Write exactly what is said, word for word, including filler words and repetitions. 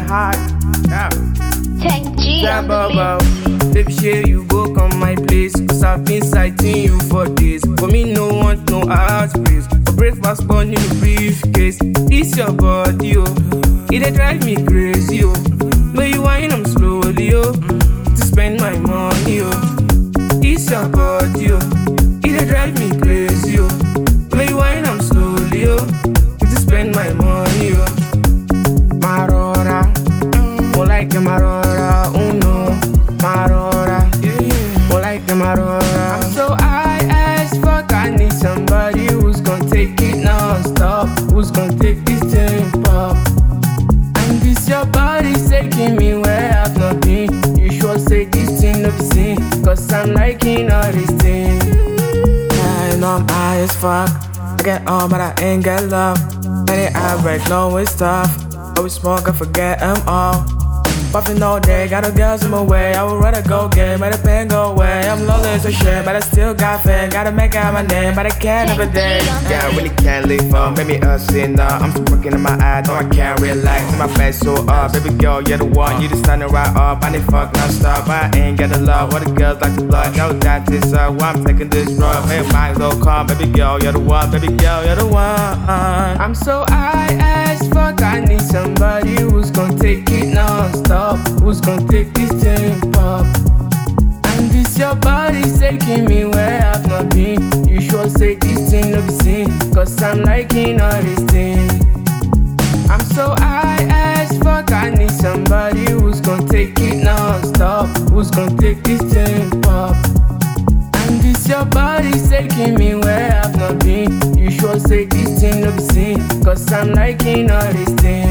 heart. Yeah. Thank G on the beat. Baby, share you go come my place. Cause I've been sighting you for days. For me, no one, no heartbreak. For breakfast, born in the briefcase. This your body, oh. It dey drive me crazy, oh. When you wine, I'm slowly, oh. To spend my money, oh. This your body, oh. It dey drive me crazy, oh. When you wine, I'm slowly, oh. To spend my money, oh. Marora, more like a marora, oh no. Marora, more like a marora. I'm so high as fuck, I need somebody who's gonna take it non-stop. Who's gonna take this thing pop? And this your body's taking me where I've not been. You sure say this thing no be seen, cause I'm liking all these things. I know I'm high as fuck, I get on but I ain't get love. Many I break, no it's tough. Always smoke, I forget them all. Puffin' all day, got no girls in my way. I would rather go get, but the pain go away. I'm lonely as a shit, but I still got fame. Gotta make out my name, but I can't every day. Yeah, I really can't leave for maybe a sinner. I'm still working in my eye, no I can't relax. In my face so up, baby girl, you're the one. You just standing right up, I need fuck non-stop. I ain't got the love, what the girls like to blood. Know that this uh, why I'm taking this road. Hey, my so calm, baby girl, you're the one. Baby girl, you're the one. I'm so high as fuck, I need somebody who's gonna take it non-stop. Who's gonna take this thing pop? And this your body's taking me where I've not been. You sure say this thing no be seen, cause I'm liking all these things. I'm so high as fuck, I need somebody who's gonna take it non-stop. Who's gonna take this thing pop? And this your body's taking me where I've not been. You sure say this thing no be seen, cause I'm liking all these things.